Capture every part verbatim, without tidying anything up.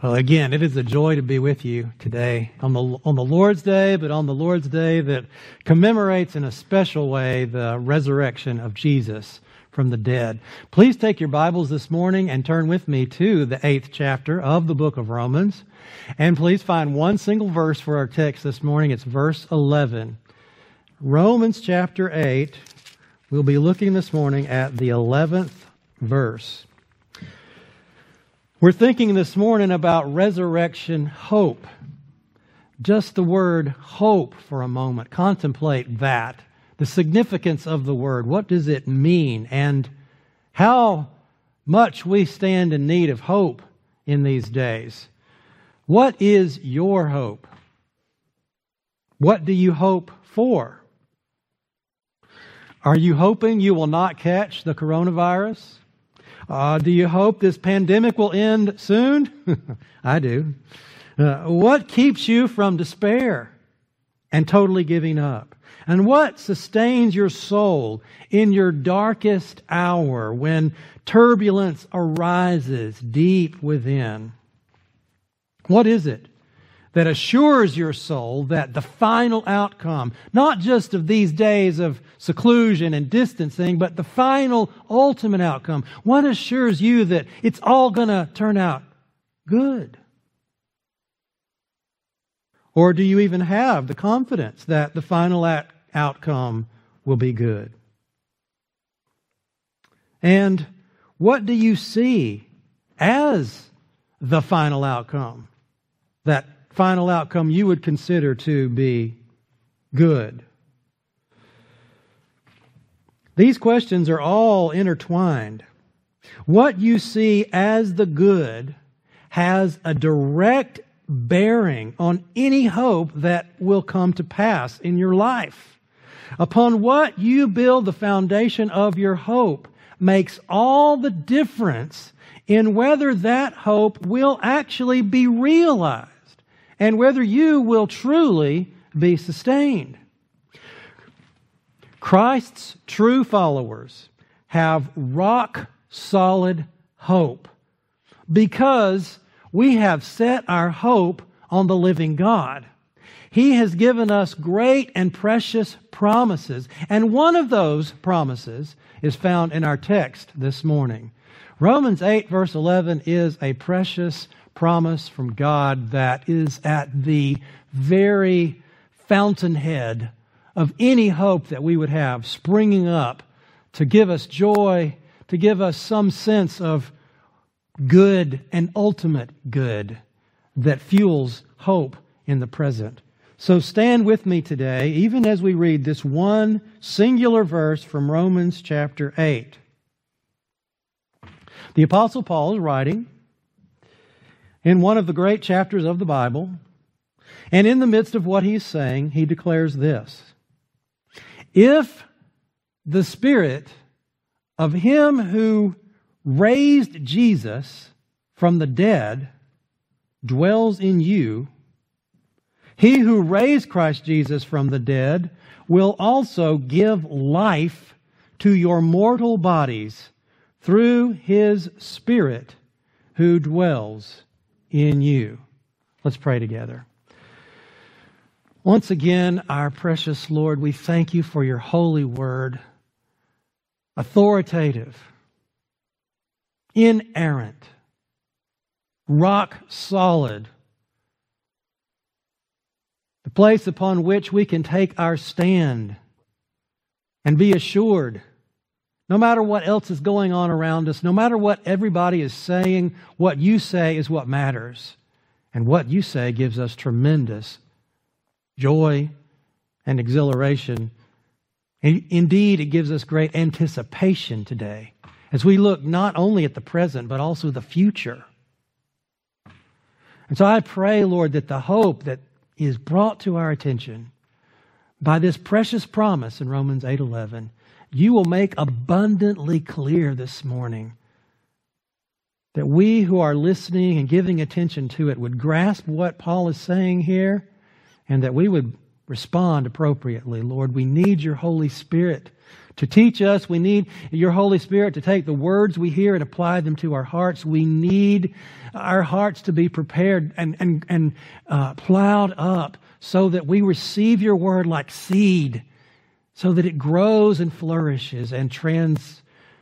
Well, again, it is a joy to be with you today on the on the Lord's Day, but on the Lord's Day that commemorates in a special way the resurrection of Jesus from the dead. Please take your Bibles this morning and turn with me to the eighth chapter of the book of Romans. And please find one single verse for our text this morning. It's verse eleven. Romans chapter eight. We'll be looking this morning at the eleventh verse. We're thinking this morning about resurrection hope. Just the word hope for a moment. Contemplate that. The significance of the word. What does it mean? And how much we stand in need of hope in these days. What is your hope? What do you hope for? Are you hoping you will not catch the coronavirus? Uh, do you hope this pandemic will end soon? I do. Uh, what keeps you from despair and totally giving up? And what sustains your soul in your darkest hour when turbulence arises deep within? What is it that assures your soul that the final outcome, not just of these days of seclusion and distancing, but the final ultimate outcome, what assures you that it's all going to turn out good? Or do you even have the confidence that the final act outcome will be good? And what do you see as the final outcome? That final outcome you would consider to be good. These questions are all intertwined. What you see as the good has a direct bearing on any hope that will come to pass in your life. Upon what you build the foundation of your hope makes all the difference in whether that hope will actually be realized and whether you will truly be sustained. Christ's true followers have rock-solid hope because we have set our hope on the living God. He has given us great and precious promises, and one of those promises is found in our text this morning. Romans eight verse eleven is a precious promise from God that is at the very fountainhead of any hope that we would have springing up to give us joy, to give us some sense of good and ultimate good that fuels hope in the present. So stand with me today, even as we read this one singular verse from Romans chapter eight. The Apostle Paul is writing in one of the great chapters of the Bible, and in the midst of what he's saying, he declares this: if the Spirit of Him who raised Jesus from the dead dwells in you, He who raised Christ Jesus from the dead will also give life to your mortal bodies through His Spirit who dwells in you. Let's pray together. Once again, our precious Lord, we thank You for Your holy word, authoritative, inerrant, rock solid, the place upon which we can take our stand and be assured, no matter what else is going on around us, no matter what everybody is saying, what You say is what matters. And what You say gives us tremendous joy and exhilaration. And indeed, it gives us great anticipation today as we look not only at the present, but also the future. And so I pray, Lord, that the hope that is brought to our attention by this precious promise in Romans eight eleven, You will make abundantly clear this morning, that we who are listening and giving attention to it would grasp what Paul is saying here, and that we would respond appropriately. Lord, we need Your Holy Spirit to teach us. We need your Holy Spirit to take the words we hear and apply them to our hearts. We need our hearts to be prepared and, and, and uh, plowed up so that we receive your word like seed, so that it grows and flourishes and trans,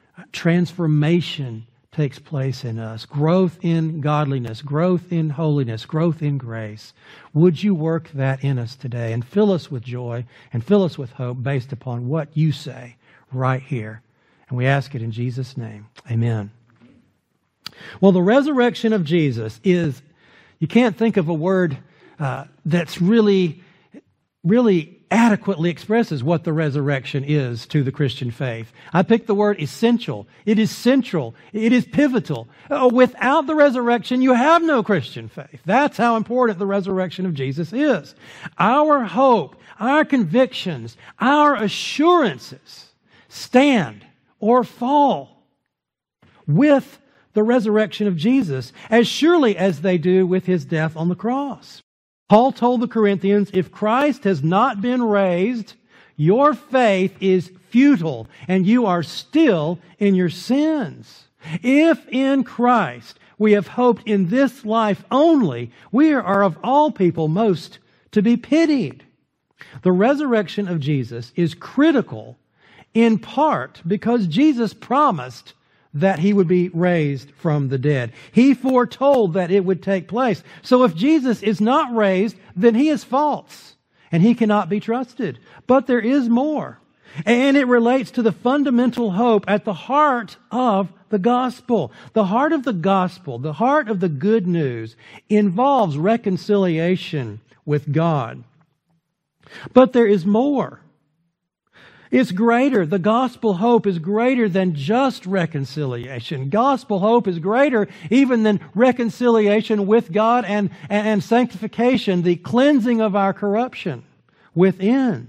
transformation takes place in us. Growth in godliness, growth in holiness, growth in grace. Would you work that in us today and fill us with joy and fill us with hope based upon what you say right here. And we ask it in Jesus' name. Amen. Well, the resurrection of Jesus is, you can't think of a word uh, that's really, really adequately expresses what the resurrection is to the Christian faith. I picked the word essential. It is central. It is pivotal. Uh, without the resurrection, you have no Christian faith. That's how important the resurrection of Jesus is. Our hope, our convictions, our assurances stand or fall with the resurrection of Jesus as surely as they do with His death on the cross. Paul told the Corinthians, if Christ has not been raised, your faith is futile and you are still in your sins. If in Christ we have hoped in this life only, we are of all people most to be pitied. The resurrection of Jesus is critical in part because Jesus promised that He would be raised from the dead. He foretold that it would take place. So if Jesus is not raised, then He is false and He cannot be trusted. But there is more. And it relates to the fundamental hope at the heart of the gospel. The heart of the gospel, the heart of the good news, involves reconciliation with God. But there is more. It's greater. The gospel hope is greater than just reconciliation. Gospel hope is greater even than reconciliation with God and, and sanctification, the cleansing of our corruption within.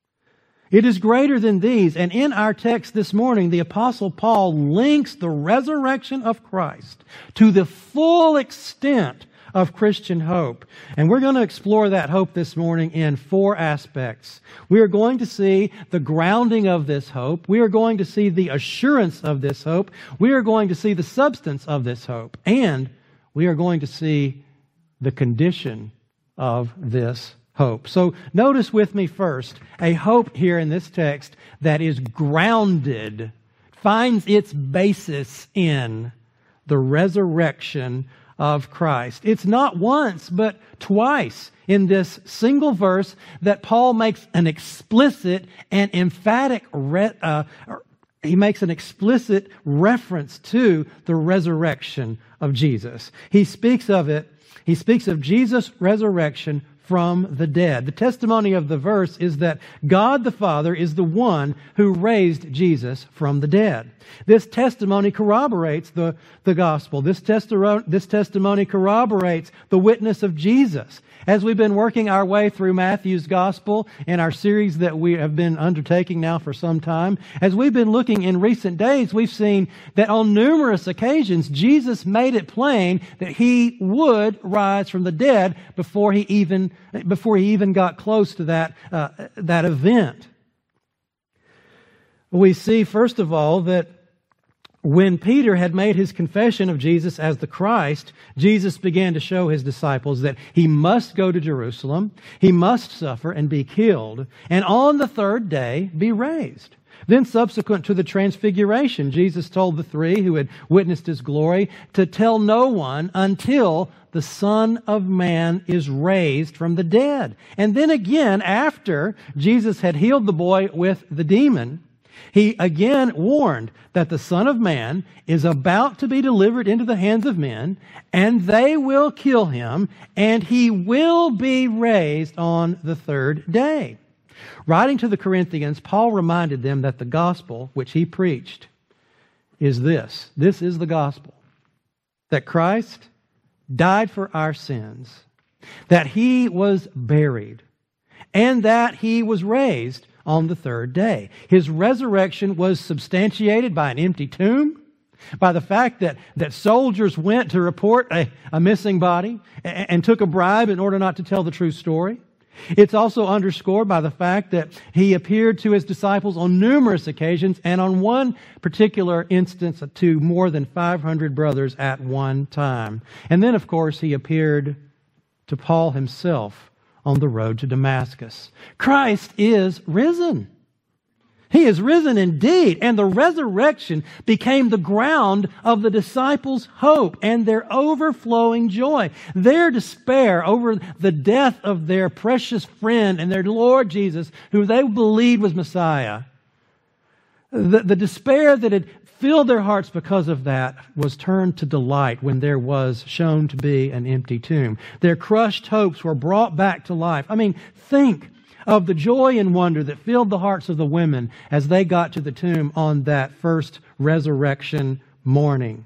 It is greater than these. And in our text this morning, the Apostle Paul links the resurrection of Christ to the full extent of Christian hope. And we're going to explore that hope this morning in four aspects. We are going to see the grounding of this hope. We are going to see the assurance of this hope. We are going to see the substance of this hope. And we are going to see the condition of this hope. So notice with me first a hope here in this text that is grounded, finds its basis in the resurrection of Christ. It's not once, but twice in this single verse that Paul makes an explicit and emphatic, re- uh, he makes an explicit reference to the resurrection of Jesus. He speaks of it, he speaks of Jesus' resurrection from the dead. The testimony of the verse is that God the Father is the one who raised Jesus from the dead. This testimony corroborates the, the gospel. This, testi- this testimony corroborates the witness of Jesus. As we've been working our way through Matthew's gospel in our series that we have been undertaking now for some time, as we've been looking in recent days, we've seen that on numerous occasions, Jesus made it plain that He would rise from the dead before He even, before He even got close to that, uh, that event. We see, first of all, that when Peter had made his confession of Jesus as the Christ, Jesus began to show His disciples that He must go to Jerusalem, He must suffer and be killed, and on the third day be raised. Then subsequent to the transfiguration, Jesus told the three who had witnessed His glory to tell no one until the Son of Man is raised from the dead. And then again, after Jesus had healed the boy with the demon, He again warned that the Son of Man is about to be delivered into the hands of men, and they will kill Him, and He will be raised on the third day. Writing to the Corinthians, Paul reminded them that the gospel which he preached is this. This is the gospel. That Christ died for our sins, that He was buried, and that He was raised on the third day. His resurrection was substantiated by an empty tomb, by the fact that, that soldiers went to report a, a missing body and, and took a bribe in order not to tell the true story. It's also underscored by the fact that He appeared to His disciples on numerous occasions, and on one particular instance to more than five hundred brothers at one time. And then, of course, He appeared to Paul himself on the road to Damascus. Christ is risen. He is risen indeed, and the resurrection became the ground of the disciples' hope and their overflowing joy. Their despair over the death of their precious friend and their Lord Jesus, who they believed was Messiah, the, the despair that had filled their hearts because of that was turned to delight when there was shown to be an empty tomb. Their crushed hopes were brought back to life. I mean, think of the joy and wonder that filled the hearts of the women as they got to the tomb on that first resurrection morning.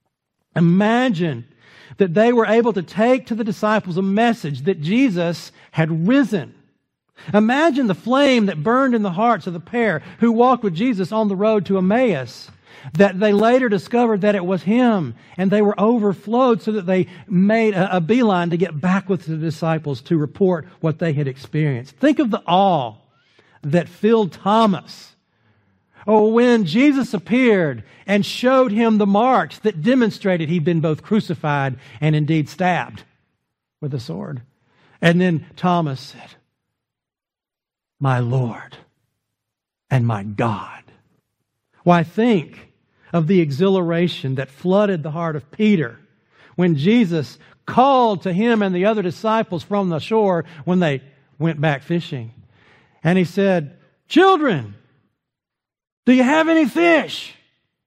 Imagine that they were able to take to the disciples a message that Jesus had risen. Imagine the flame that burned in the hearts of the pair who walked with Jesus on the road to Emmaus, that they later discovered that it was Him, and they were overflowed so that they made a, a beeline to get back with the disciples to report what they had experienced. Think of the awe that filled Thomas. Oh, when Jesus appeared and showed him the marks that demonstrated He'd been both crucified and indeed stabbed with a sword. And then Thomas said, "My Lord and my God." Why, think of the exhilaration that flooded the heart of Peter when Jesus called to him and the other disciples from the shore when they went back fishing. And He said, "Children, do you have any fish?"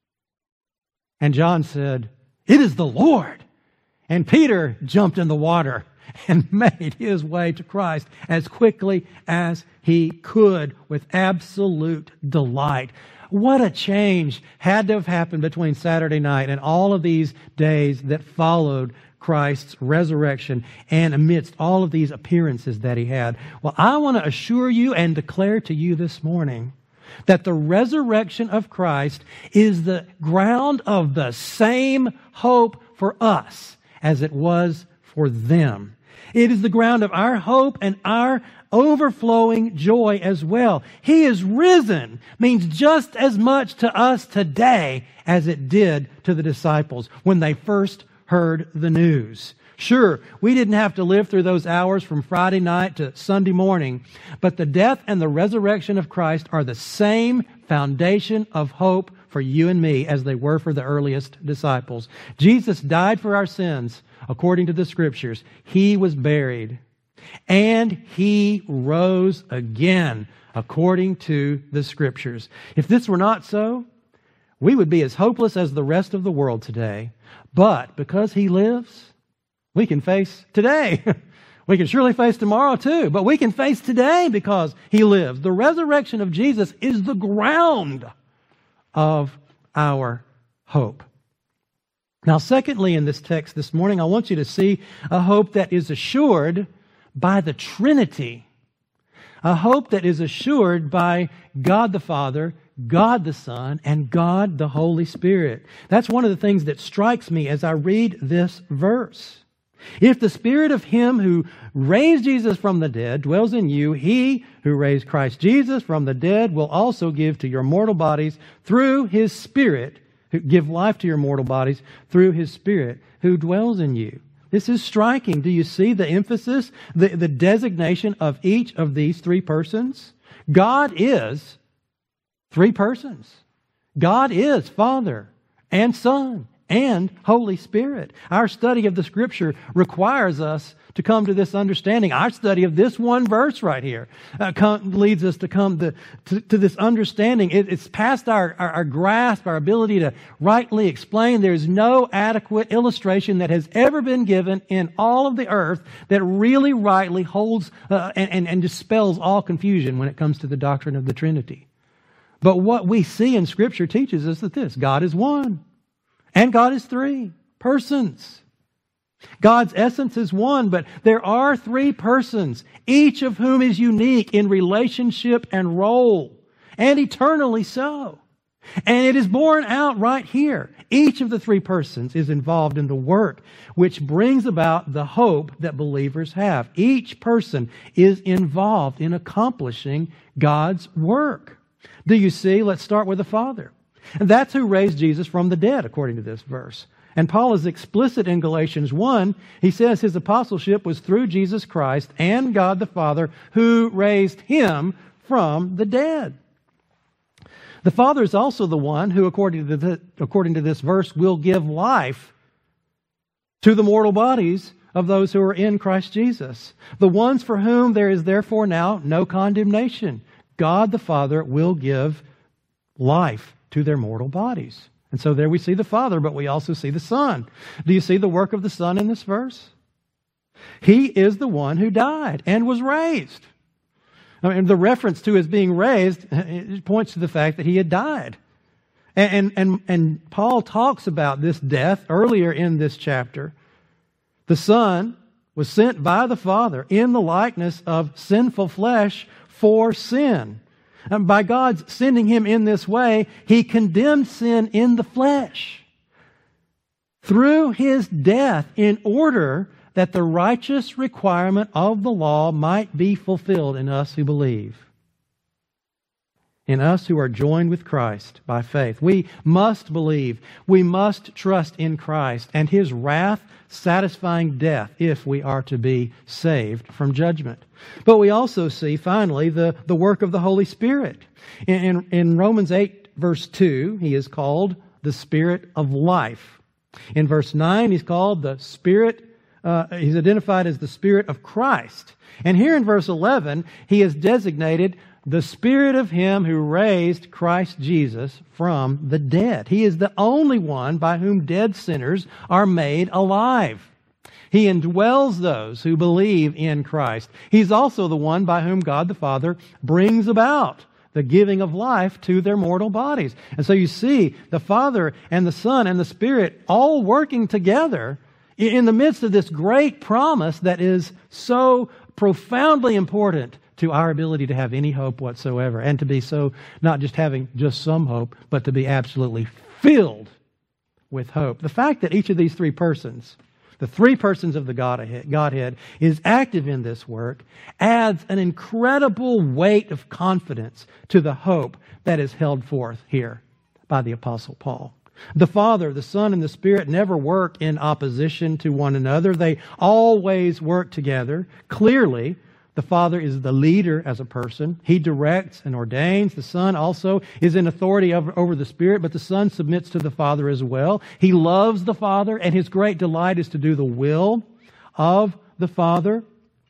And John said, "It is the Lord." And Peter jumped in the water and made his way to Christ as quickly as he could with absolute delight. What a change had to have happened between Saturday night and all of these days that followed Christ's resurrection and amidst all of these appearances that He had. Well, I want to assure you and declare to you this morning that the resurrection of Christ is the ground of the same hope for us as it was for them. It is the ground of our hope and our overflowing joy as well. He is risen means just as much to us today as it did to the disciples when they first heard the news. Sure, we didn't have to live through those hours from Friday night to Sunday morning, but the death and the resurrection of Christ are the same foundation of hope for you and me as they were for the earliest disciples. Jesus died for our sins according to the Scriptures. He was buried. And He rose again, according to the Scriptures. If this were not so, we would be as hopeless as the rest of the world today. But because He lives, we can face today. We can surely face tomorrow too, but we can face today because He lives. The resurrection of Jesus is the ground of our hope. Now, secondly, in this text this morning, I want you to see a hope that is assured by the Trinity. A hope that is assured by God the Father, God the Son, and God the Holy Spirit. That's one of the things that strikes me as I read this verse. If the Spirit of Him who raised Jesus from the dead dwells in you, He who raised Christ Jesus from the dead will also give to your mortal bodies through His Spirit, who give life to your mortal bodies through His Spirit who dwells in you. This is striking. Do you see the emphasis, the, the designation of each of these three persons? God is three persons. God is Father and Son and Holy Spirit. Our study of the Scripture requires us to come to this understanding. Our study of this one verse right here uh, come, leads us to come to, to, to this understanding. It, it's past our, our, our grasp, our ability to rightly explain. There's no adequate illustration that has ever been given in all of the earth that really rightly holds uh, and, and, and dispels all confusion when it comes to the doctrine of the Trinity. But what we see in Scripture teaches us that this, God is one and God is three persons. God's essence is one, but there are three persons, each of whom is unique in relationship and role, and eternally so. And it is borne out right here. Each of the three persons is involved in the work which brings about the hope that believers have. Each person is involved in accomplishing God's work. Do you see? Let's start with the Father. And that's who raised Jesus from the dead, according to this verse. And Paul is explicit in Galatians one. He says his apostleship was through Jesus Christ and God the Father who raised him from the dead. The Father is also the one who, according to, the, according to this verse, will give life to the mortal bodies of those who are in Christ Jesus. The ones for whom there is therefore now no condemnation. God the Father will give life to their mortal bodies. And so there we see the Father, but we also see the Son. Do you see the work of the Son in this verse? He is the one who died and was raised. I mean, the reference to his being raised it points to the fact that he had died. And, and, and Paul talks about this death earlier in this chapter. The Son was sent by the Father in the likeness of sinful flesh for sin. And by God's sending him in this way, he condemned sin in the flesh through his death in order that the righteous requirement of the law might be fulfilled in us who believe. In us who are joined with Christ by faith. We must believe. We must trust in Christ and His wrath-satisfying death if we are to be saved from judgment. But we also see, finally, the, the work of the Holy Spirit. In, in, in Romans eight, verse two, He is called the Spirit of life. In verse nine, He's called the Spirit Uh, he's identified as the Spirit of Christ. And here in verse eleven, he is designated the Spirit of Him who raised Christ Jesus from the dead. He is the only one by whom dead sinners are made alive. He indwells those who believe in Christ. He's also the one by whom God the Father brings about the giving of life to their mortal bodies. And so you see the Father and the Son and the Spirit all working together in the midst of this great promise that is so profoundly important to our ability to have any hope whatsoever, and to be so, not just having just some hope, but to be absolutely filled with hope. The fact that each of these three persons, the three persons of the Godhead, Godhead, is active in this work adds an incredible weight of confidence to the hope that is held forth here by the Apostle Paul. The Father, the Son, and the Spirit never work in opposition to one another. They always work together. Clearly, the Father is the leader as a person. He directs and ordains. The Son also is in authority over, over the Spirit, but the Son submits to the Father as well. He loves the Father, and His great delight is to do the will of the Father.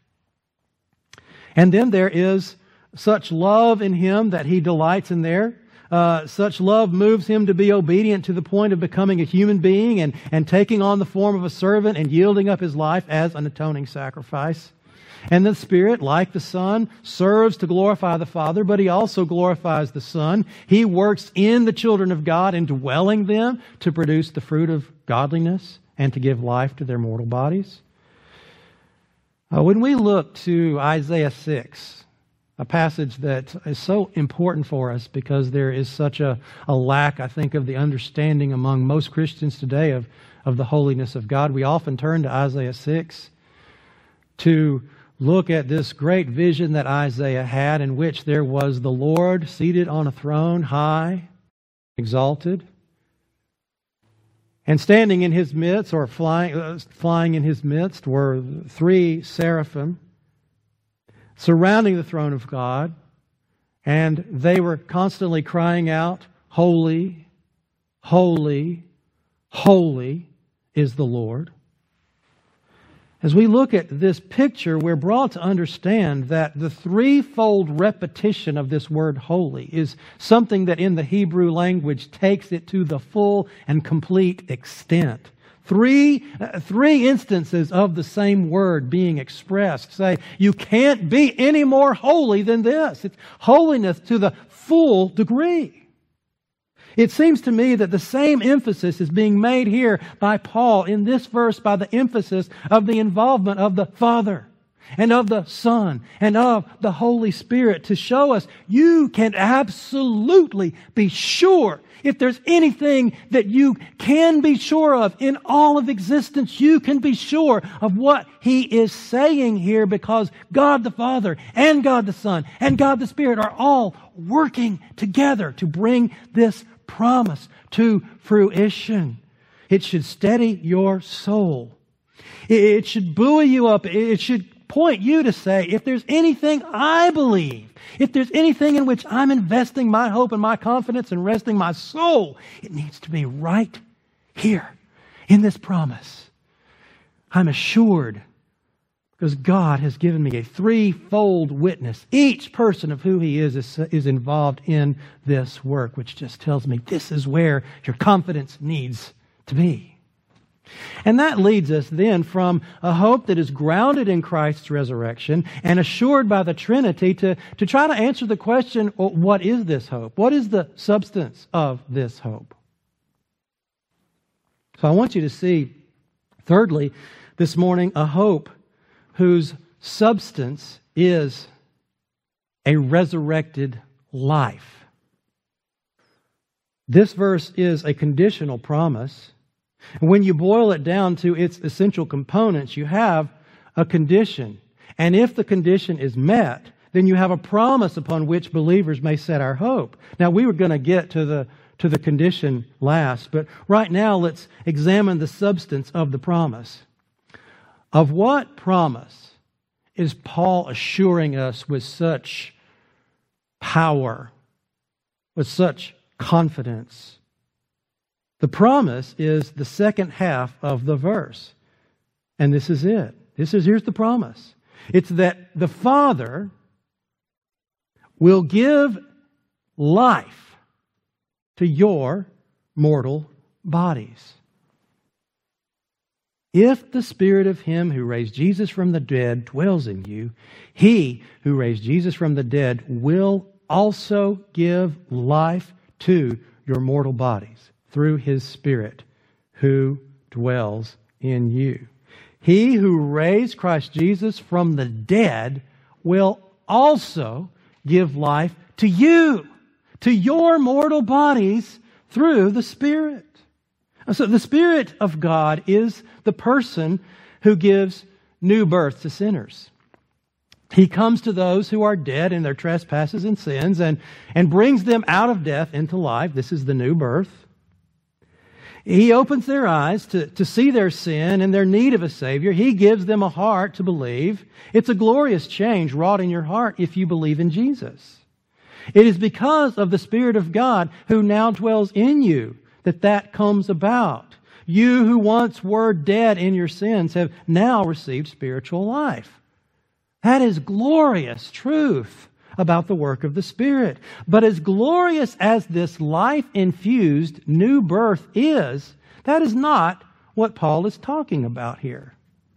And then there is such love in Him that He delights in there. Uh, such love moves Him to be obedient to the point of becoming a human being and, and taking on the form of a servant and yielding up His life as an atoning sacrifice. And the Spirit, like the Son, serves to glorify the Father, but He also glorifies the Son. He works in the children of God, indwelling them to produce the fruit of godliness and to give life to their mortal bodies. Uh, when we look to Isaiah six, a passage that is so important for us because there is such a, a lack, I think, of the understanding among most Christians today of, of the holiness of God. We often turn to Isaiah six to look at this great vision that Isaiah had, in which there was the Lord seated on a throne, high, exalted, and standing in His midst, or flying, uh, flying in His midst, were three seraphim surrounding the throne of God, and they were constantly crying out, "Holy, holy, holy is the Lord." As we look at this picture, we're brought to understand that the threefold repetition of this word holy is something that in the Hebrew language takes it to the full and complete extent. Three, uh, three instances of the same word being expressed say, you can't be any more holy than this. It's holiness to the full degree. It seems to me that the same emphasis is being made here by Paul in this verse by the emphasis of the involvement of the Father. and of the Son and of the Holy Spirit to show us you can absolutely be sure. If there's anything that you can be sure of in all of existence, you can be sure of what He is saying here, because God the Father and God the Son and God the Spirit are all working together to bring this promise to fruition. It should steady your soul. It should buoy you up. It should point you to say, if there's anything I believe, if there's anything in which I'm investing my hope and my confidence and resting my soul, it needs to be right here in this promise. I'm assured because God has given me a threefold witness. Each person of who He is, is is involved in this work, which just tells me this is where your confidence needs to be. And that leads us then from a hope that is grounded in Christ's resurrection and assured by the Trinity to, to try to answer the question, well, what is this hope? What is the substance of this hope? So I want you to see, thirdly, this morning, a hope whose substance is a resurrected life. This verse is a conditional promise. And when you boil it down to its essential components, you have a condition. And if the condition is met, then you have a promise upon which believers may set our hope. Now, we were going to get to the to the condition last, but right now let's examine the substance of the promise. Of what promise is Paul assuring us with such power, with such confidence? The promise is the second half of the verse. And this is it. This is, here's the promise. It's that the Father will give life to your mortal bodies. If the Spirit of Him who raised Jesus from the dead dwells in you, He who raised Jesus from the dead will also give life to your mortal bodies through His Spirit who dwells in you. He who raised Christ Jesus from the dead will also give life to you, to your mortal bodies through the Spirit. So the Spirit of God is the person who gives new birth to sinners. He comes to those who are dead in their trespasses and sins and, and brings them out of death into life. This is the new birth. He opens their eyes to, to see their sin and their need of a Savior. He gives them a heart to believe. It's a glorious change wrought in your heart if you believe in Jesus. It is because of the Spirit of God who now dwells in you that that comes about. You who once were dead in your sins have now received spiritual life. That is glorious truth about the work of the Spirit. But as glorious as this life-infused new birth is, that is not what Paul is talking about here.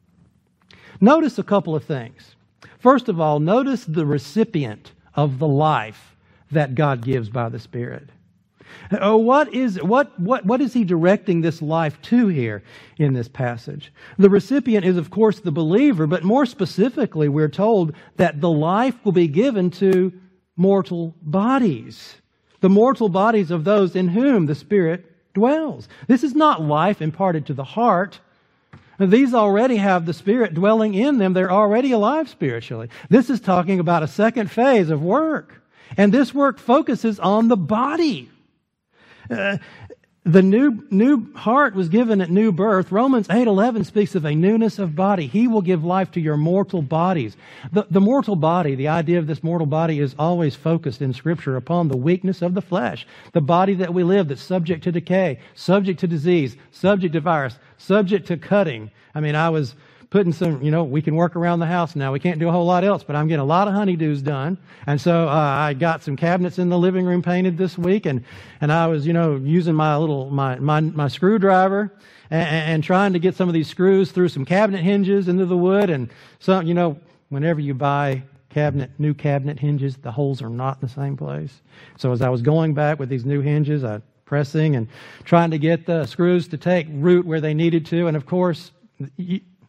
Notice a couple of things. First of all, notice the recipient of the life that God gives by the Spirit. Oh, what is what what what is he directing this life to here in this passage? The recipient is, of course, the believer, but more specifically, we're told that the life will be given to mortal bodies, the mortal bodies of those in whom the Spirit dwells. This is not life imparted to the heart. These already have the Spirit dwelling in them. They're already alive spiritually. This is talking about a second phase of work, and this work focuses on the body. Uh, the new new heart was given at new birth. Romans eight eleven speaks of a newness of body. He will give life to your mortal bodies. The, the mortal body, the idea of this mortal body is always focused in Scripture upon the weakness of the flesh. The body that we live that's subject to decay, subject to disease, subject to virus, subject to cutting. I mean, I was putting some, you know, we can work around the house now. We can't do a whole lot else, but I'm getting a lot of honeydews done. And so uh, I got some cabinets in the living room painted this week, and, and I was, you know, using my little, my, my, my screwdriver and, and trying to get some of these screws through some cabinet hinges into the wood. And so, you know, whenever you buy cabinet, new cabinet hinges, the holes are not in the same place. So as I was going back with these new hinges, I pressing and trying to get the screws to take root where they needed to. And of course, you,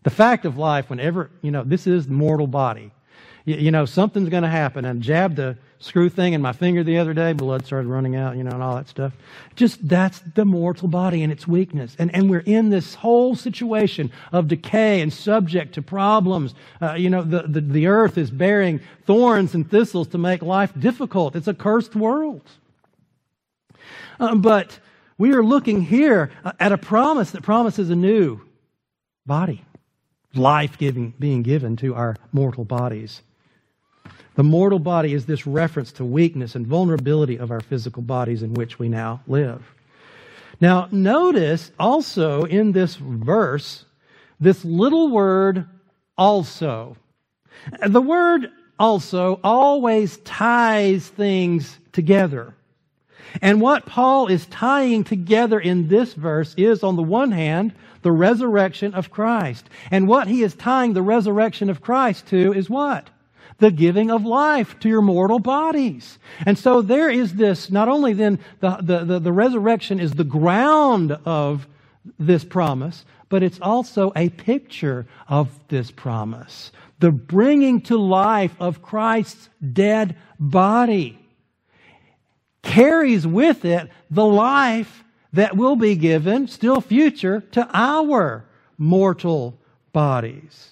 The fact of life, whenever, you know, this is the mortal body. You, you know, something's going to happen. I jabbed the screw thing in my finger the other day. Blood started running out, you know, and all that stuff. Just, that's the mortal body and its weakness. And, and we're in this whole situation of decay and subject to problems. Uh, you know, the, the, the earth is bearing thorns and thistles to make life difficult. It's a cursed world. Uh, but we are looking here at a promise that promises a new body. Life giving, being given to our mortal bodies. The mortal body is this reference to weakness and vulnerability of our physical bodies in which we now live. Now, notice also in this verse, this little word, also. The word also always ties things together. And what Paul is tying together in this verse is, on the one hand, the resurrection of Christ. And what he is tying the resurrection of Christ to is what? The giving of life to your mortal bodies. And so there is this, not only then the, the, the, the resurrection is the ground of this promise, but it's also a picture of this promise. The bringing to life of Christ's dead body carries with it the life that will be given, still future, to our mortal bodies.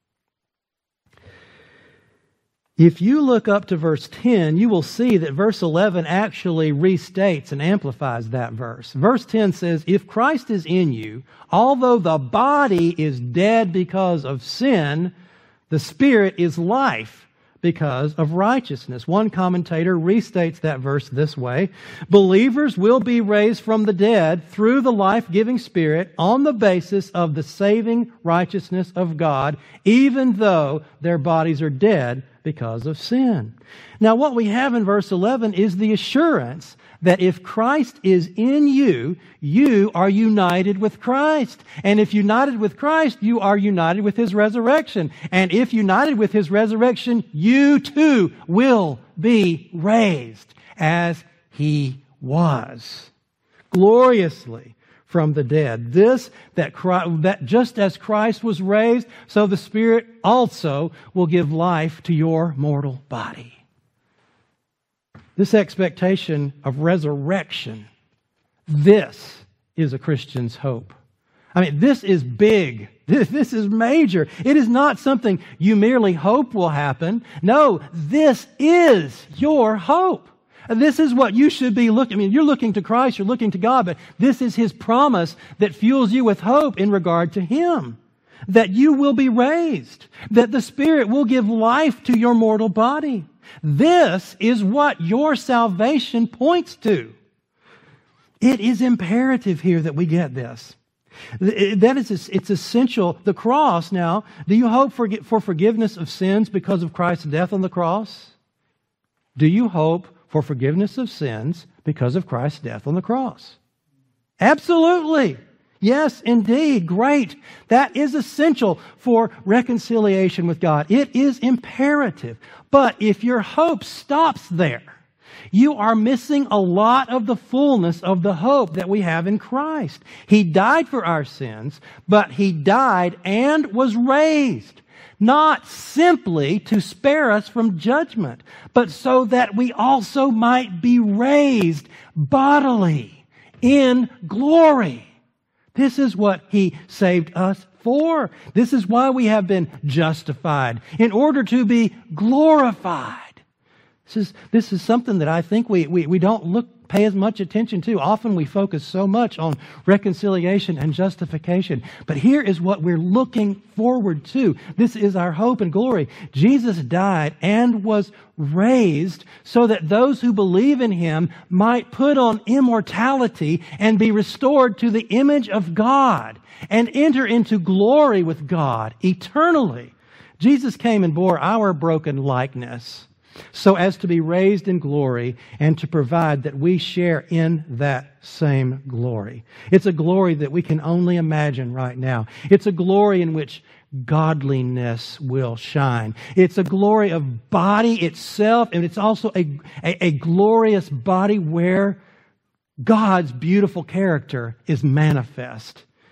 If you look up to verse ten, you will see that verse eleven actually restates and amplifies that verse. Verse ten says, "If Christ is in you, although the body is dead because of sin, the Spirit is life because of righteousness." One commentator restates that verse this way: "Believers will be raised from the dead through the life-giving Spirit on the basis of the saving righteousness of God, even though their bodies are dead because of sin." Now, what we have in verse eleven is the assurance that if Christ is in you, you are united with Christ. And if united with Christ, you are united with His resurrection. And if united with His resurrection, you too will be raised as He was, gloriously from the dead. This, that, Christ, that just as Christ was raised, so the Spirit also will give life to your mortal body. This expectation of resurrection, this is a Christian's hope. I mean, this is big. This, this is major. It is not something you merely hope will happen. No, this is your hope. This is what you should be looking. I mean, you're looking to Christ, you're looking to God, but this is His promise that fuels you with hope in regard to Him. That you will be raised. That the Spirit will give life to your mortal body. This is what your salvation points to. It is imperative here that we get this. That is, it's essential. The cross now, do you hope for, for forgiveness of sins because of Christ's death on the cross? Do you hope for forgiveness of sins because of Christ's death on the cross? Absolutely. Yes, indeed. Great. That is essential for reconciliation with God. It is imperative. But if your hope stops there, you are missing a lot of the fullness of the hope that we have in Christ. He died for our sins, but He died and was raised, not simply to spare us from judgment, but so that we also might be raised bodily in glory. This is what He saved us for. This is why we have been justified, in order to be glorified. This is, this is something that I think we, we, we don't look pay as much attention to. Often we focus so much on reconciliation and justification. But here is what we're looking forward to. This is our hope and glory. Jesus died and was raised so that those who believe in Him might put on immortality and be restored to the image of God and enter into glory with God eternally. Jesus came and bore our broken likeness, so as to be raised in glory and to provide that we share in that same glory. It's a glory that we can only imagine right now. It's a glory in which godliness will shine. It's a glory of body itself, and it's also a, a, a glorious body where God's beautiful character is manifest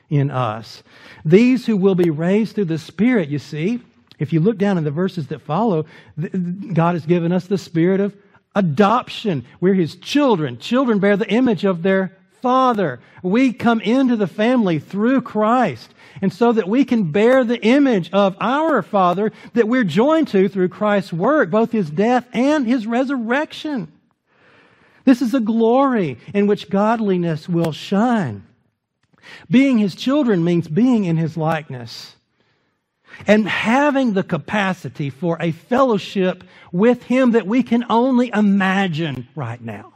in us. These who will be raised through the Spirit, you see, if you look down in the verses that follow, God has given us the spirit of adoption. We're His children. Children bear the image of their Father. We come into the family through Christ. And so that we can bear the image of our Father that we're joined to through Christ's work, both His death and His resurrection. This is a glory in which godliness will shine. Being His children means being in His likeness and having the capacity for a fellowship with Him that we can only imagine right now.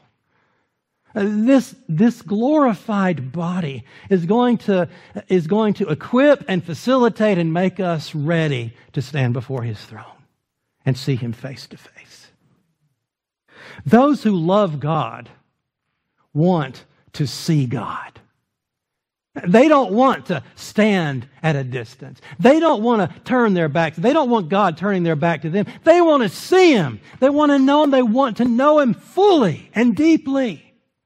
This, this glorified body is going to, is going to equip and facilitate and make us ready to stand before His throne and see Him face to face. Those who love God want to see God. They don't want to stand at a distance. They don't want to turn their backs. They don't want God turning their back to them. They want to see Him. They want to know Him. They want to know Him fully and deeply.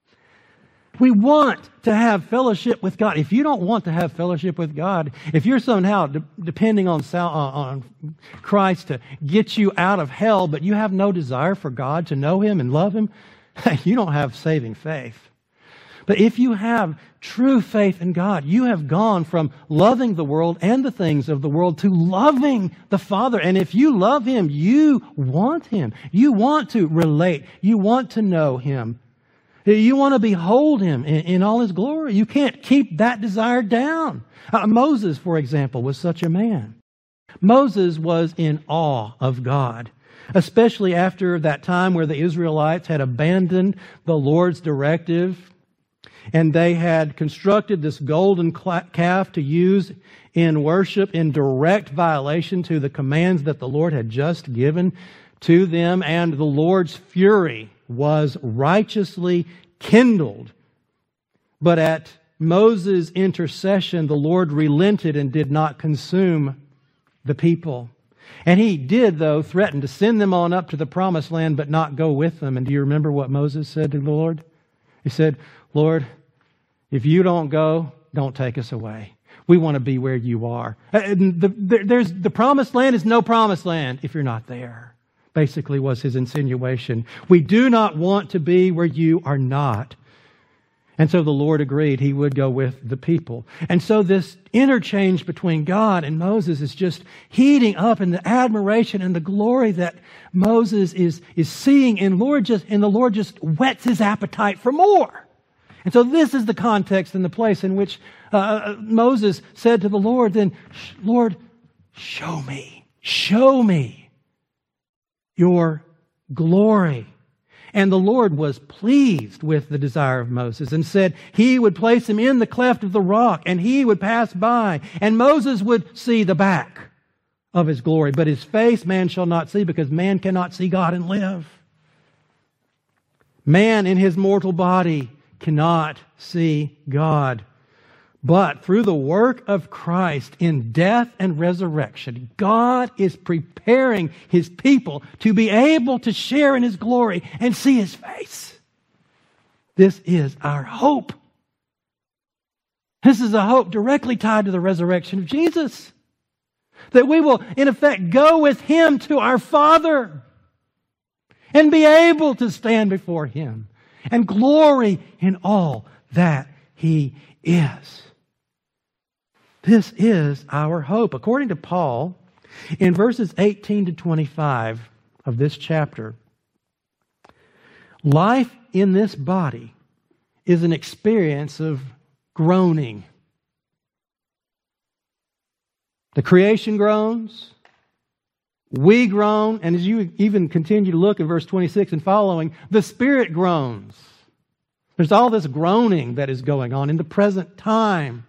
We want to have fellowship with God. If you don't want to have fellowship with God, if you're somehow de- depending on, sal- on Christ to get you out of hell, but you have no desire for God to know Him and love Him, you don't have saving faith. But if you have true faith in God, you have gone from loving the world and the things of the world to loving the Father. And if you love Him, you want Him. You want to relate. You want to know Him. You want to behold Him in, in all His glory. You can't keep that desire down. Uh, Moses, for example, was such a man. Moses was in awe of God, especially after that time where the Israelites had abandoned the Lord's directive and they had constructed this golden calf to use in worship in direct violation to the commands that the Lord had just given to them, and the Lord's fury was righteously kindled. But at Moses' intercession, the Lord relented and did not consume the people. And He did, though, threaten to send them on up to the promised land, but not go with them. And do you remember what Moses said to the Lord? He said, Lord, if you don't go, don't take us away. We want to be where you are. And the, there's, the promised land is no promised land if you're not there. Basically was his insinuation. We do not want to be where you are not. And so the Lord agreed He would go with the people. And so this interchange between God and Moses is just heating up in the admiration and the glory that Moses is, is seeing. And, Lord just, and the Lord just whets his appetite for more. And so this is the context and the place in which uh, Moses said to the Lord, then, Lord, show me, show me your glory. And the Lord was pleased with the desire of Moses and said He would place him in the cleft of the rock and he would pass by and Moses would see the back of His glory. But His face man shall not see, because man cannot see God and live. Man in his mortal body cannot see God. But through the work of Christ in death and resurrection, God is preparing His people to be able to share in His glory and see His face. This is our hope. This is a hope directly tied to the resurrection of Jesus. That we will, in effect, go with Him to our Father and be able to stand before Him and glory in all that He is. This is our hope. According to Paul, in verses eighteen to twenty-five of this chapter, life in this body is an experience of groaning. The creation groans, we groan, and as you even continue to look in verse twenty-six and following, the Spirit groans. There's all this groaning that is going on in the present time.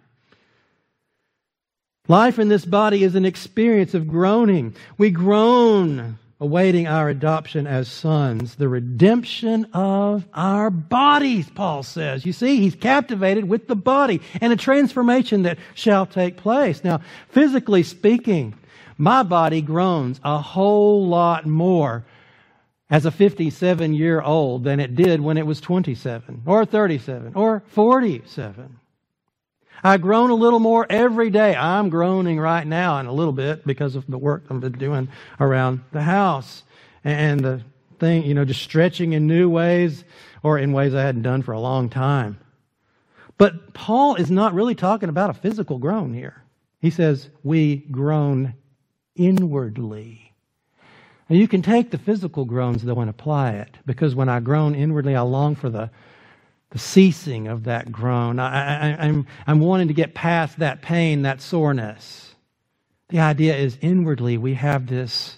Life in this body is an experience of groaning. We groan, awaiting our adoption as sons, the redemption of our bodies, Paul says. You see, he's captivated with the body and a transformation that shall take place. Now, physically speaking, my body groans a whole lot more as a fifty-seven-year-old than it did when it was twenty-seven or thirty-seven or forty-seven. I groan a little more every day. I'm groaning right now in a little bit because of the work I've been doing around the house. And the thing, you know, just stretching in new ways or in ways I hadn't done for a long time. But Paul is not really talking about a physical groan here. He says, we groan inwardly. Now you can take the physical groans though and apply it, because when I groan inwardly, I long for the, the ceasing of that groan. I, I, I'm, I'm wanting to get past that pain, that soreness. The idea is inwardly we have this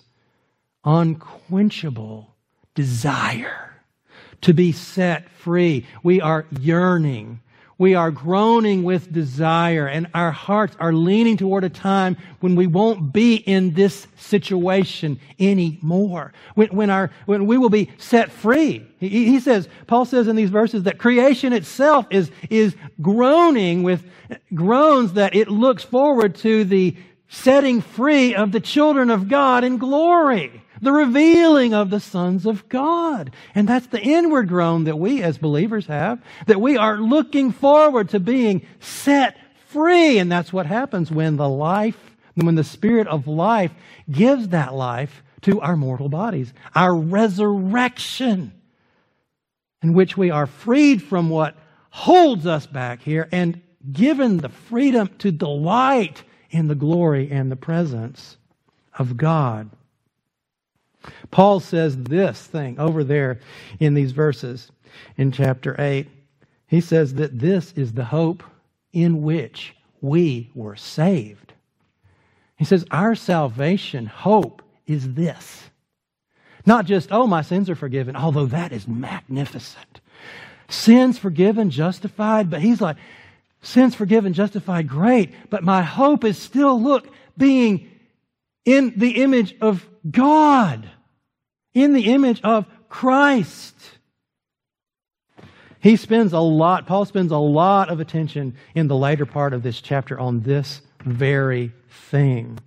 unquenchable desire to be set free. We are yearning. We are groaning with desire, and our hearts are leaning toward a time when we won't be in this situation anymore. When, when, our, when we will be set free. He, he says, Paul says in these verses that creation itself is, is groaning with groans that it looks forward to the setting free of the children of God in glory. The revealing of the sons of God. And that's the inward groan that we as believers have, that we are looking forward to being set free. And that's what happens when the life, when the Spirit of life gives that life to our mortal bodies. Our resurrection, in which we are freed from what holds us back here and given the freedom to delight in the glory and the presence of God. Paul says this thing over there in these verses in chapter eight. He says that this is the hope in which we were saved. He says our salvation hope is this. Not just, oh, my sins are forgiven, although that is magnificent. Sins forgiven, justified, but he's like, sins forgiven, justified, great, but my hope is still, look, being in the image of God. In the image of Christ. He spends a lot, Paul spends a lot of attention in the later part of this chapter on this very thing.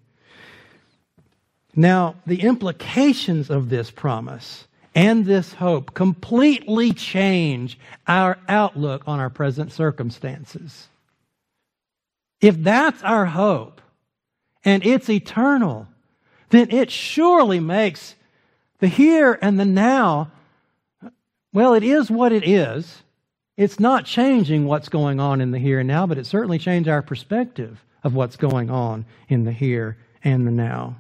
Now, the implications of this promise and this hope completely change our outlook on our present circumstances. If that's our hope and it's eternal, then it surely makes the here and the now, well, it is what it is. It's not changing what's going on in the here and now, but it certainly changed our perspective of what's going on in the here and the now.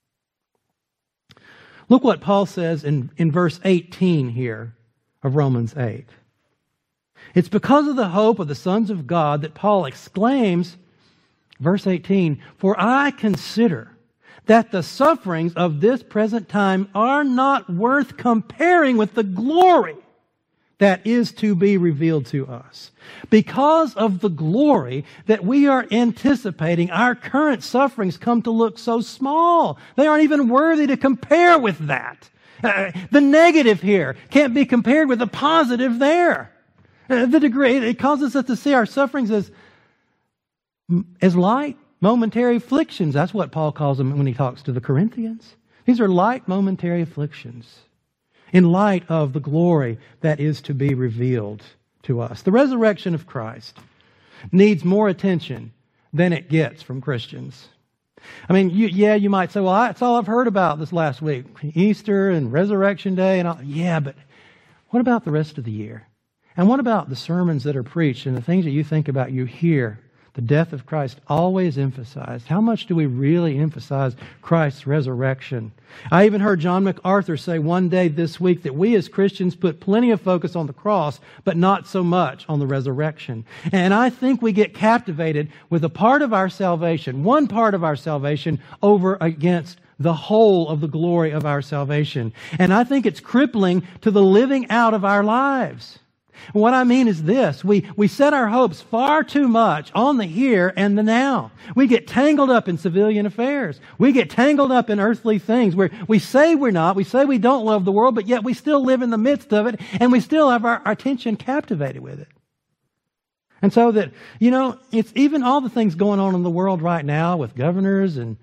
Look what Paul says in, in verse eighteen here of Romans eight. It's because of the hope of the sons of God that Paul exclaims, verse eighteen, "For I consider that the sufferings of this present time are not worth comparing with the glory that is to be revealed to us. Because of the glory that we are anticipating, our current sufferings come to look so small. They aren't even worthy to compare with that. Uh, the negative here can't be compared with the positive there. Uh, the degree, it causes us to see our sufferings as, as light, momentary afflictions. That's what Paul calls them when he talks to the Corinthians. These are light, momentary afflictions in light of the glory that is to be revealed to us. The resurrection of Christ needs more attention than it gets from Christians. I mean, you, yeah, you might say, well, that's all I've heard about this last week. Easter and Resurrection Day and all. Yeah, but what about the rest of the year? And what about the sermons that are preached and the things that you think about, you hear? The death of Christ always emphasized. How much do we really emphasize Christ's resurrection? I even heard John MacArthur say one day this week that we as Christians put plenty of focus on the cross, but not so much on the resurrection. And I think we get captivated with a part of our salvation, one part of our salvation, over against the whole of the glory of our salvation. And I think it's crippling to the living out of our lives. What I mean is this, we, we set our hopes far too much on the here and the now. We get tangled up in civilian affairs. We get tangled up in earthly things where we say we're not, we say we don't love the world, but yet we still live in the midst of it and we still have our, our attention captivated with it. And so that, you know, it's even all the things going on in the world right now with governors and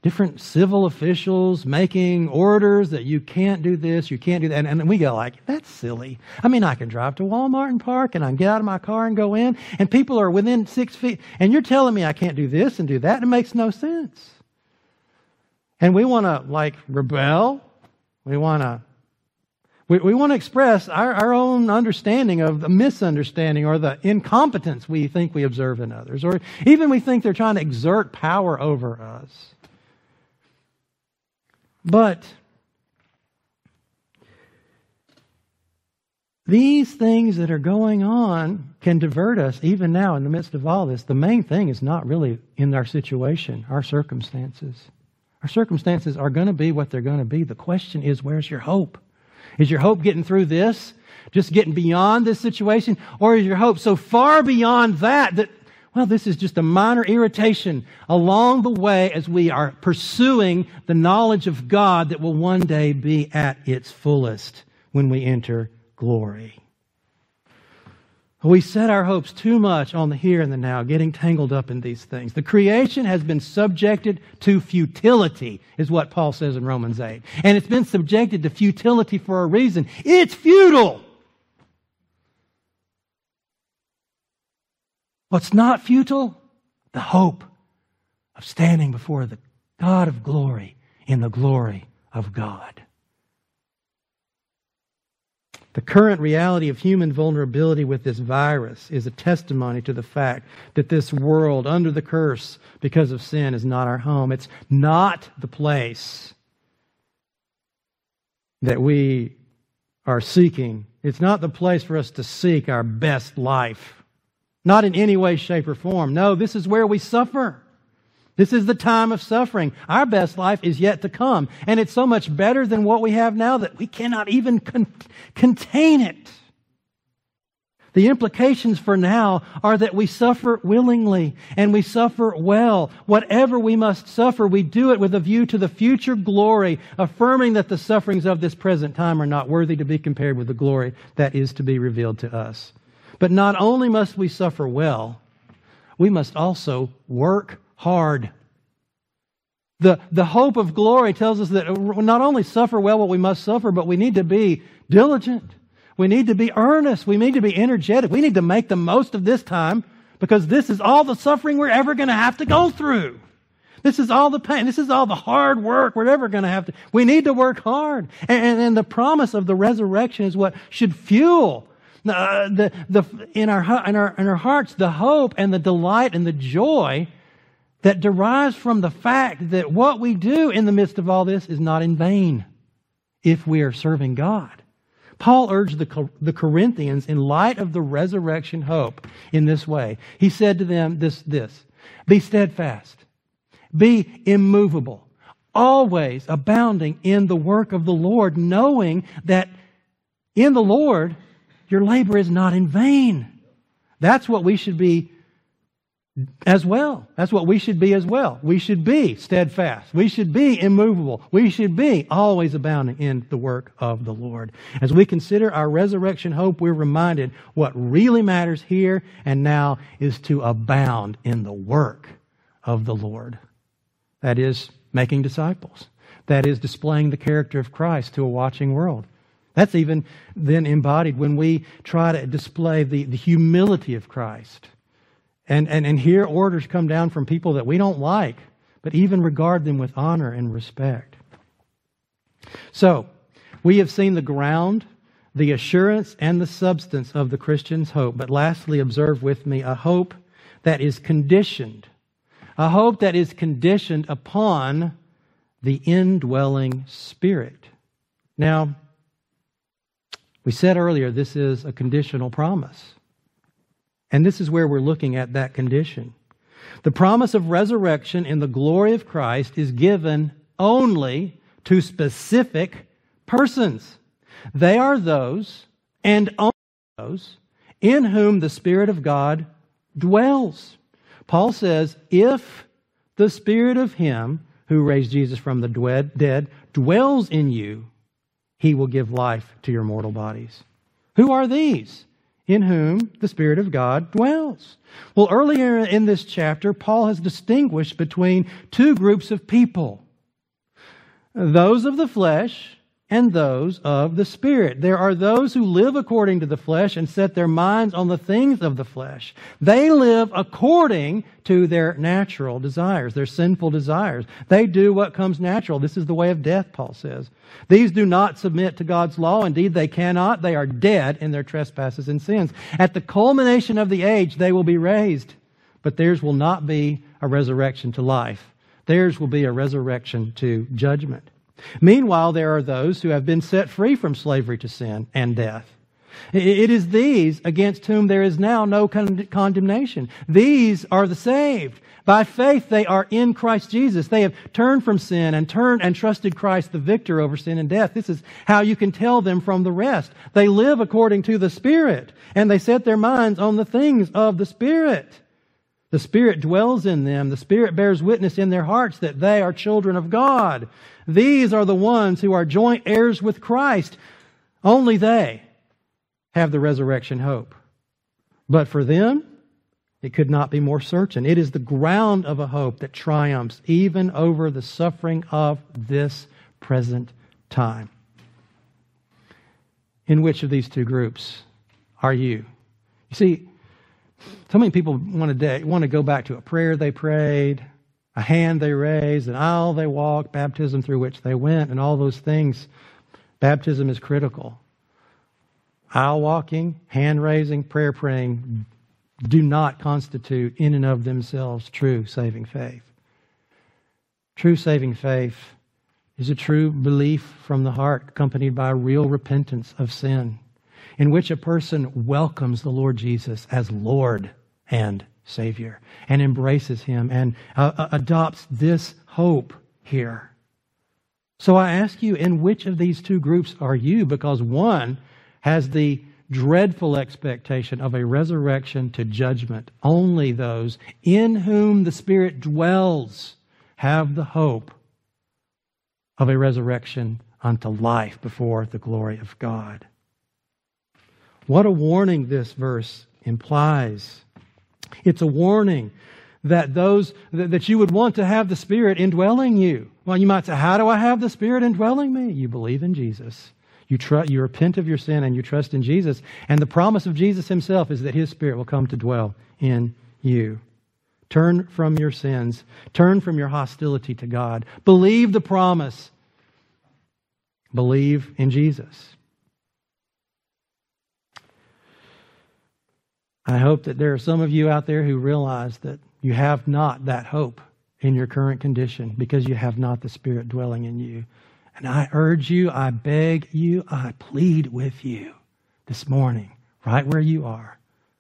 different civil officials making orders that you can't do this, you can't do that. And, and we go like, that's silly. I mean, I can drive to Walmart and park, and I can get out of my car and go in, and people are within six feet. And you're telling me I can't do this and do that? It makes no sense. And we want to like rebel. We want to we, we want to express our, our own understanding of the misunderstanding or the incompetence we think we observe in others. Or even we think they're trying to exert power over us. But these things that are going on can divert us even now in the midst of all this. The main thing is not really in our situation, our circumstances. Our circumstances are going to be what they're going to be. The question is, where's your hope? Is your hope getting through this? Just getting beyond this situation? Or is your hope so far beyond that that, well, this is just a minor irritation along the way as we are pursuing the knowledge of God that will one day be at its fullest when we enter glory. We set our hopes too much on the here and the now, getting tangled up in these things. The creation has been subjected to futility, is what Paul says in Romans eight. And it's been subjected to futility for a reason. It's futile. What's not futile? The hope of standing before the God of glory in the glory of God. The current reality of human vulnerability with this virus is a testimony to the fact that this world under the curse because of sin is not our home. It's not the place that we are seeking. It's not the place for us to seek our best life. Not in any way, shape, or form. No, this is where we suffer. This is the time of suffering. Our best life is yet to come. And it's so much better than what we have now that we cannot even con- contain it. The implications for now are that we suffer willingly and we suffer well. Whatever we must suffer, we do it with a view to the future glory, affirming that the sufferings of this present time are not worthy to be compared with the glory that is to be revealed to us. But not only must we suffer well, we must also work hard. The, the hope of glory tells us that we not only suffer well what we must suffer, but we need to be diligent. We need to be earnest. We need to be energetic. We need to make the most of this time because this is all the suffering we're ever going to have to go through. This is all the pain. This is all the hard work we're ever going to have to. We need to work hard. And, and, and the promise of the resurrection is what should fuel uh, the, the, in, our, in, our, in our hearts the hope and the delight and the joy that derives from the fact that what we do in the midst of all this is not in vain if we are serving God. Paul urged the, the Corinthians in light of the resurrection hope in this way. He said to them this, this, be steadfast, be immovable, always abounding in the work of the Lord, knowing that in the Lord your labor is not in vain. That's what we should be as well. That's what we should be as well. We should be steadfast. We should be immovable. We should be always abounding in the work of the Lord. As we consider our resurrection hope, we're reminded what really matters here and now is to abound in the work of the Lord. That is making disciples. That is displaying the character of Christ to a watching world. That's even then embodied when we try to display the, the humility of Christ. And, and, and hear orders come down from people that we don't like, but even regard them with honor and respect. So, we have seen the ground, the assurance, and the substance of the Christian's hope. But lastly, observe with me a hope that is conditioned. A hope that is conditioned upon the indwelling Spirit. Now, we said earlier this is a conditional promise. And this is where we're looking at that condition. The promise of resurrection in the glory of Christ is given only to specific persons. They are those, and only those, in whom the Spirit of God dwells. Paul says, if the Spirit of Him who raised Jesus from the dead dwells in you, He will give life to your mortal bodies. Who are these? in whom the Spirit of God dwells. Well, earlier in this chapter, Paul has distinguished between two groups of people. Those of the flesh and those of the Spirit. There are those who live according to the flesh and set their minds on the things of the flesh. They live according to their natural desires, their sinful desires. They do what comes natural. This is the way of death, Paul says. These do not submit to God's law. Indeed, they cannot. They are dead in their trespasses and sins. At the culmination of the age, they will be raised. But theirs will not be a resurrection to life. Theirs will be a resurrection to judgment. Meanwhile, there are those who have been set free from slavery to sin and death. It is these against whom there is now no con- condemnation. These are the saved. By faith, they are in Christ Jesus. They have turned from sin and turned and trusted Christ, the victor over sin and death. This is how you can tell them from the rest. They live according to the Spirit, and they set their minds on the things of the Spirit. The Spirit dwells in them. The Spirit bears witness in their hearts that they are children of God. These are the ones who are joint heirs with Christ. Only they have the resurrection hope. But for them, it could not be more certain. It is the ground of a hope that triumphs even over the suffering of this present time. In which of these two groups are you? You see, so many people want to, want to go back to a prayer they prayed, a hand they raised, an aisle they walked, baptism through which they went, and all those things. Baptism is critical. Aisle walking, hand raising, prayer praying do not constitute in and of themselves true saving faith. True saving faith is a true belief from the heart accompanied by real repentance of sin, in which a person welcomes the Lord Jesus as Lord and Savior and embraces Him and uh, adopts this hope here. So I ask you, in which of these two groups are you? Because one has the dreadful expectation of a resurrection to judgment. Only those in whom the Spirit dwells have the hope of a resurrection unto life before the glory of God. What a warning this verse implies. It's a warning that those that you would want to have the Spirit indwelling you. Well, you might say, how do I have the Spirit indwelling me? You believe in Jesus. You tr- you repent of your sin and you trust in Jesus. And the promise of Jesus Himself is that His Spirit will come to dwell in you. Turn from your sins. Turn from your hostility to God. Believe the promise. Believe in Jesus. I hope that there are some of you out there who realize that you have not that hope in your current condition because you have not the Spirit dwelling in you. And I urge you, I beg you, I plead with you this morning, right where you are.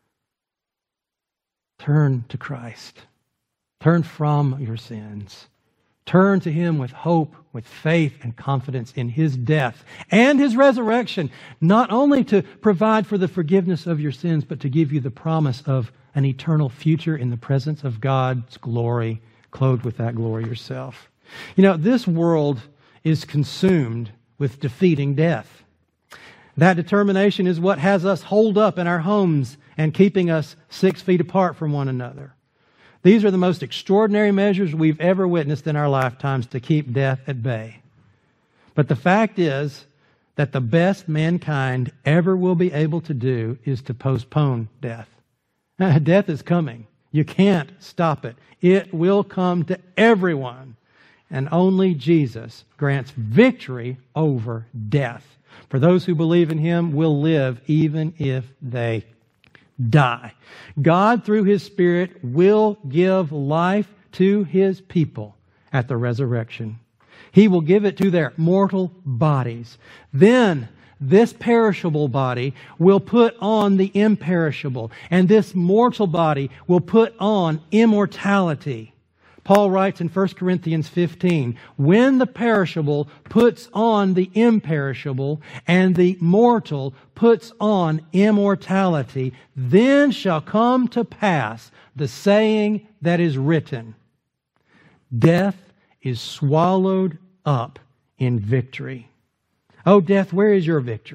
Turn to Christ. Turn from your sins. Turn to Him with hope, with faith and confidence in His death and His resurrection, not only to provide for the forgiveness of your sins, but to give you the promise of an eternal future in the presence of God's glory, clothed with that glory yourself. You know, this world is consumed with defeating death. That determination is what has us holed up in our homes and keeping us six feet apart from one another. These are the most extraordinary measures we've ever witnessed in our lifetimes to keep death at bay. But the fact is that the best mankind ever will be able to do is to postpone death. Death is coming. You can't stop it. It will come to everyone. And only Jesus grants victory over death. For those who believe in Him will live even if they die. God, through His Spirit, will give life to His people at the resurrection. He will give it to their mortal bodies. Then this perishable body will put on the imperishable, and this mortal body will put on immortality. Paul writes in First Corinthians fifteen, when the perishable puts on the imperishable and the mortal puts on immortality, then shall come to pass the saying that is written, death is swallowed up in victory. Oh, death, where is your victory?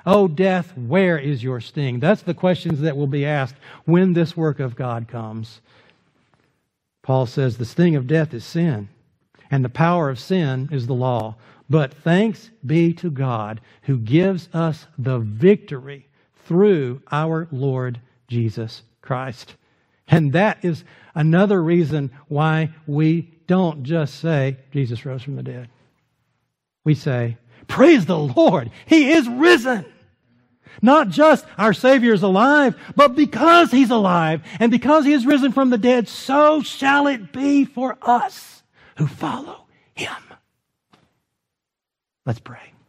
"O death, where is your sting?" That's the questions that will be asked when this work of God comes. Paul says the sting of death is sin, and the power of sin is the law. But thanks be to God who gives us the victory through our Lord Jesus Christ. And that is another reason why we don't just say, Jesus rose from the dead. We say, praise the Lord, He is risen. Not just our Savior is alive, but because He's alive and because He is risen from the dead, so shall it be for us who follow Him. Let's pray.